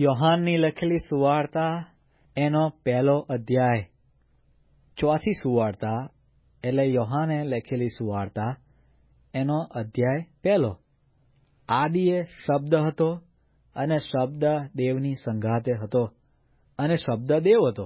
યોહાનની લખેલી સુવાર્તા એનો 1 અધ્યાય. ચોથી સુવાર્તા એટલે યોહાને લખેલી સુવાર્તા એનો અધ્યાય 1. આદિએ શબ્દ હતો, અને શબ્દ દેવની સંગાથે હતો, અને શબ્દ દેવ હતો.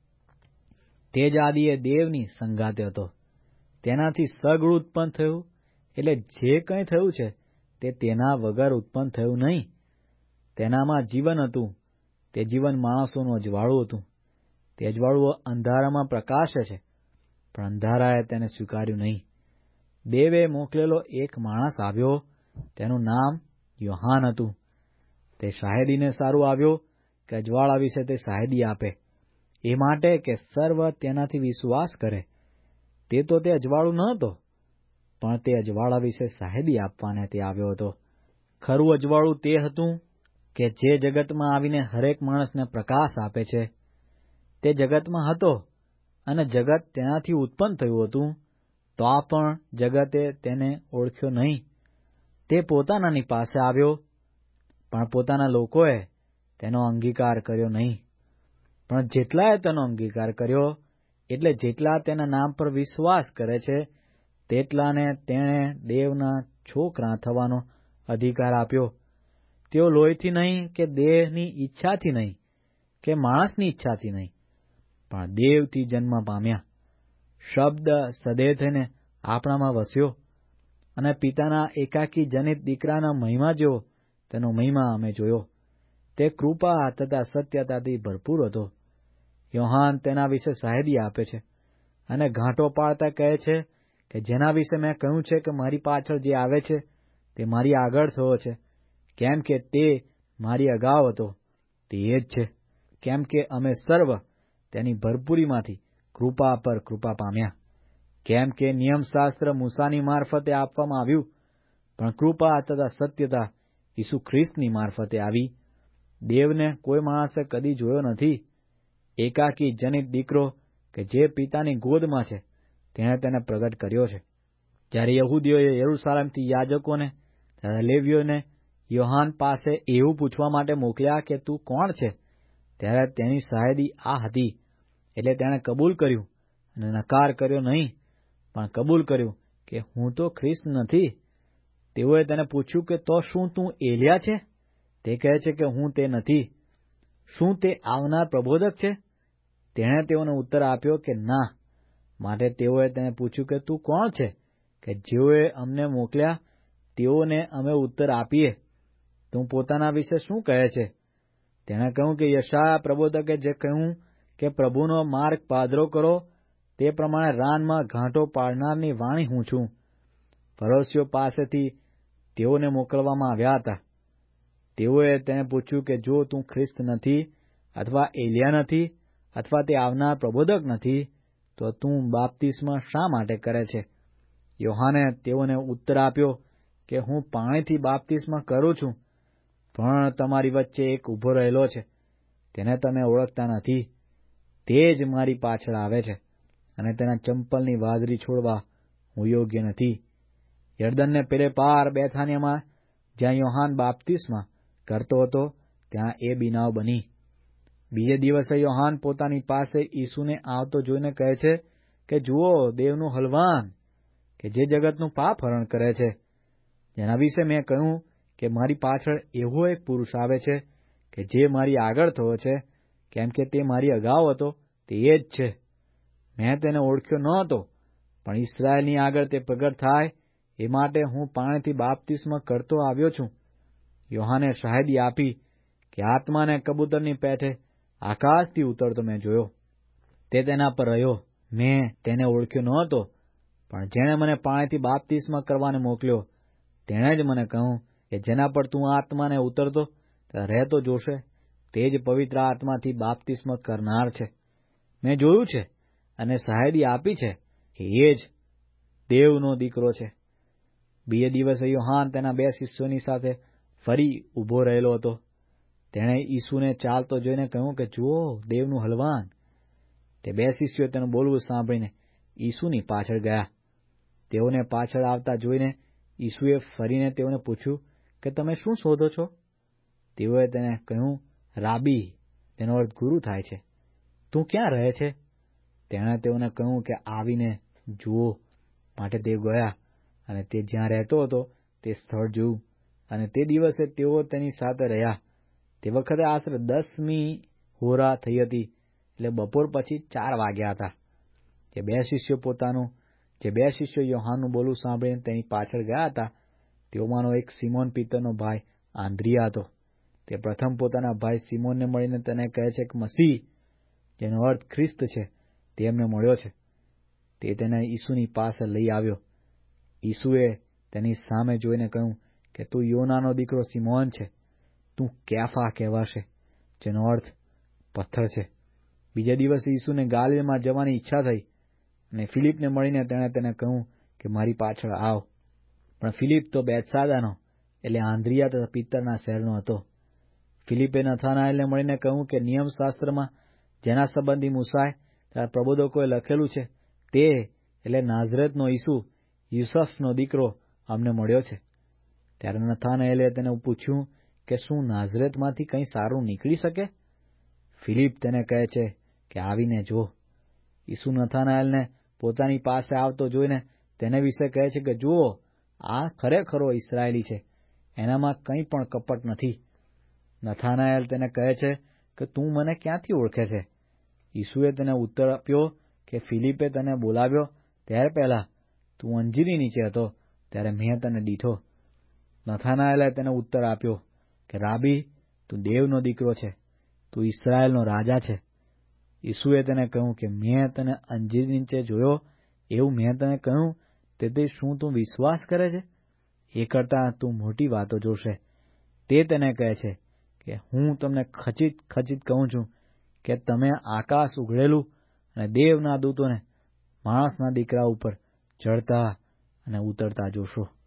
તે જ આદિએ દેવની સંગાથે હતો. તેનાથી સગળ ઉત્પન્ન થયું, એટલે જે કંઈ થયું છે તે તેના વગર ઉત્પન્ન થયું નહીં. તેનામાં જીવન હતું, તે જીવન માણસોનું અજવાળું હતું. તે અજવાળું અંધારામાં પ્રકાશે છે, પણ અંધારાએ તેને સ્વીકાર્યું નહીં. દેવે મોકલેલો એક માણસ આવ્યો, તેનું નામ યોહાન હતું. તે શાહેદીને સારું આવ્યો કે અજવાળા વિશે તે શાહેદી આપે, એ માટે કે સર્વ તેનાથી વિશ્વાસ કરે. તે તો તે અજવાળું ન હતો, પણ તે અજવાળા વિશે શાહેદી આપવાને તે આવ્યો હતો. ખરું અજવાળું તે હતું કે જે જગતમાં આવીને હરેક માણસને પ્રકાશ આપે છે. તે જગતમાં હતો, અને જગત તેનાથી ઉત્પન્ન થયું હતું, તો પણ જગતે તેને ઓળખ્યો નહીં. તે પોતાનાની પાસે આવ્યો, પણ પોતાના લોકોએ તેનો અંગીકાર કર્યો નહીં. પણ જેટલાએ તેનો અંગીકાર કર્યો, એટલે જેટલા તેના નામ પર વિશ્વાસ કરે છે, તેટલાને તેણે દેવના છોકરા થવાનો અધિકાર આપ્યો. તેઓ લોહીથી નહીં, કે દેહની ઈચ્છાથી નહીં, કે માણસની ઈચ્છાથી નહીં, પણ દેવથી જન્મ પામ્યા. શબ્દ સદેહ થઈને આપણામાં વસ્યો, અને પિતાના એકાકી જનિત દીકરાના મહિમા જેવો તેનો મહિમા અમે જોયો. તે કૃપા તથા સત્યતાથી ભરપૂર હતો. યોહાન તેના વિશે શાહેદી આપે છે, અને ઘાંટો પાડતા કહે છે કે જેના વિશે મેં કહ્યું છે કે મારી પાછળ જે આવે છે તે મારી આગળ થયો છે, કેમ કે તે મારી અગાઉ હતો. તે એ જ છે, કેમ કે અમે સર્વ તેની ભરપૂરીમાંથી કૃપા પર કૃપા પામ્યા. કેમ કે નિયમશાસ્ત્ર મૂસાની મારફતે આપવામાં આવ્યું, પણ કૃપા તથા સત્યતા ઈસુ ખ્રિસ્તની મારફતે આવી. દેવને કોઈ માણસે કદી જોયો નથી. એકાકી જનિત દીકરો કે જે પિતાની ગોદમાં છે, તેણે તેને પ્રગટ કર્યો છે. જ્યારે યહૂદીઓએ યરૂશાલેમથી યાજકોને તથા લેવીઓને યોહાન પાસે એવું પૂછવા માટે મોકલ્યા કે તું કોણ છે, ત્યારે તેની શાહેદી આ હતી. એટલે તેણે કબૂલ કર્યું, અને નકાર કર્યો નહીં, પણ કબૂલ કર્યું કે હું તો ખ્રિસ્ત નથી. તેઓએ તેને પૂછ્યું કે તો શું તું એલિયા છે? તે કહે છે કે હું તે નથી. શું તે આવનાર પ્રબોધક છે? તેણે તેઓને ઉત્તર આપ્યો કે ના. માટે તેઓએ તેને પૂછ્યું કે તું કોણ છે, કે જેઓએ અમને મોકલ્યા તેઓને અમે ઉત્તર આપીએ. તું પોતાના વિશે શું કહે છે? તેણે કહ્યું કે યશાયા પ્રબોધકે જે કહ્યું કે પ્રભુનો માર્ગ પાદરો કરો, તે પ્રમાણે રાનમાં ઘાંટો પાડનારની વાણી હું છું. ફરોશીઓ પાસેથી તેઓને મોકલવામાં આવ્યા હતા. તેઓએ તેને પૂછ્યું કે જો તું ખ્રિસ્ત નથી, અથવા એલિયા નથી, અથવા તે આવનાર પ્રબોધક નથી, તો તું બાપ્તિસ્મા શા માટે કરે છે? યોહાને તેઓને ઉત્તર આપ્યો કે હું પાણીથી બાપ્તિસ્મા કરું છું, પણ તમારી વચ્ચે એક ઊભો રહેલો છે, તેને તમે ઓળખતા નથી. તે જ મારી પાછળ આવે છે, અને તેના ચંપલની વાદળી છોડવા હું યોગ્ય નથી. યરદનને પેલે પાર બેથાનિયામાં જ્યાં યોહાન બાપ્તિસ્મા કરતો હતો, ત્યાં એ બનાવ બની. બીજે દિવસે યોહાન પોતાની પાસે ઈસુને આવતો જોઈને કહે છે કે જુઓ, દેવનું હલવાન, કે જે જગતનું પાપ હરણ કરે છે. જેના વિશે મેં કહ્યું કે મારી પાછળ એવો એક પુરુષ આવે છે કે જે મારી આગળ થયો છે, કેમ કે તે મારી અગાઉ હતો. તે એ જ છે. મેં તેને ઓળખ્યો ન હતો, પણ ઇસ્રાયેલની આગળ તે પ્રગટ થાય એ માટે હું પાણીથી બાપ્તિસ્મા કરતો આવ્યો છું. યોહાને શાહેદી આપી કે આત્માને કબૂતરની પેઠે આકાશથી ઉતરતો મેં જોયો. તે તેના પર રહ્યો. મેં તેને ઓળખ્યો ન હતો, પણ જેણે મને પાણીથી બાપ્તિસ્મા કરવાને મોકલ્યો, તેણે જ મને કહ્યું કે જેના પર તું આત્માને ઉતરતો રહેતો જોશે, તે જ પવિત્ર આત્માથી બાપ્તિસ્મા કરનાર છે. મેં જોયું છે, અને શાહેદી આપી છે કે એ જ દેવનો દીકરો છે. બીજે દિવસે યોહાન તેના 2 શિષ્યોની સાથે ફરી ઊભો રહેલો હતો. તેણે ઈસુને ચાલતો જોઈને કહ્યું કે જુઓ, દેવનું હલવાન. તે 2 શિષ્યો તેનું બોલવું સાંભળીને ઈસુની પાછળ ગયા. તેઓને પાછળ આવતા જોઈને ઈસુએ ફરીને તેઓને પૂછ્યું કે તમે શું શોધો છો? તેઓએ તેને કહ્યું, રાબી, તેનો અર્થ ગુરુ થાય છે, તું ક્યાં રહે છે? તેણે તેઓને કહ્યું કે આવીને જુઓ. માટે તે ગયા અને તે જ્યાં રહેતો હતો તે સ્થળ જોયું, અને તે દિવસે તેઓ તેની સાથે રહ્યા. તે વખતે આશરે 10મી હોરા થઈ હતી, એટલે બપોર પછી 4 વાગ્યા હતા. જે બે શિષ્યો યોહાનનું બોલવું સાંભળીને તેની પાછળ ગયા હતા, તેઓમાંનો એક સિમોન પિત્તરનો ભાઈ આંદ્રિયા હતો. તે પ્રથમ પોતાના ભાઈ સિમોનને મળીને તેને કહે છે કે મસીહ, જેનો અર્થ ખ્રિસ્ત છે, તે એમને મળ્યો છે. તે તેને ઈસુની પાસે લઈ આવ્યો. ઈસુએ તેની સામે જોઈને કહ્યું કે તું યોનાનો દીકરો સિમોન છે, તું કેફા કહેવાશે, જેનો અર્થ પથ્થર છે. બીજા દિવસે ઈસુને ગાલિલમાં જવાની ઈચ્છા થઈ, અને ફિલિપને મળીને તેણે તેને કહ્યું કે મારી પાછળ આવ. પણ ફિલિપ તો બેથસાદાનો, એટલે આંદ્રિયા તથા પિત્તરના શહેરનો હતો. ફિલિપે નથાનાએલને મળીને કહ્યું કે નિયમશાસ્ત્રમાં જેના સંબંધી મૂસાએ તથા પ્રબોધકોએ લખેલું છે, તે એટલે નાઝરેતનો ઈસુ, યુસફનો દીકરો, અમને મળ્યો છે. ત્યારે નથાનાએલે તેને પૂછ્યું કે શું નાઝરેતમાંથી કંઈ સારું નીકળી શકે? ફિલિપ તેને કહે છે કે આવીને જો. ઈસુ નથાનાએલને પોતાની પાસે આવતો જોઈને તેને વિશે કહે છે કે જુઓ, આ ખરેખરો ઇસ્રાયેલી છે, એનામાં કંઈ પણ કપટ નથી. નથાનાએલ તેને કહે છે કે તું મને ક્યાંથી ઓળખે છે? ઈસુએ તેને ઉત્તર આપ્યો કે ફિલિપે તને બોલાવ્યો ત્યારે પહેલા તું અંજીરની નીચે હતો ત્યારે મેં તને દીઠો. નથાનાએલે તેને ઉત્તર આપ્યો કે રાબી, તું દેવનો દીકરો છે, તું ઇસ્રાયેલનો રાજા છે. ઈસુએ તેને કહ્યું કે મેં તને અંજીરની નીચે જોયો એવું મેં તને કહ્યું, તેથી શું તું વિશ્વાસ કરે છે? એ કરતાં તું મોટી વાતો જોશે. તે તેને કહે છે કે હું તમને ખચિત ખચિત કહું છું કે તમે આકાશ ઉઘડેલું અને દેવના દૂતોને માણસના દીકરા ઉપર ચડતા અને ઉતરતા જોશો.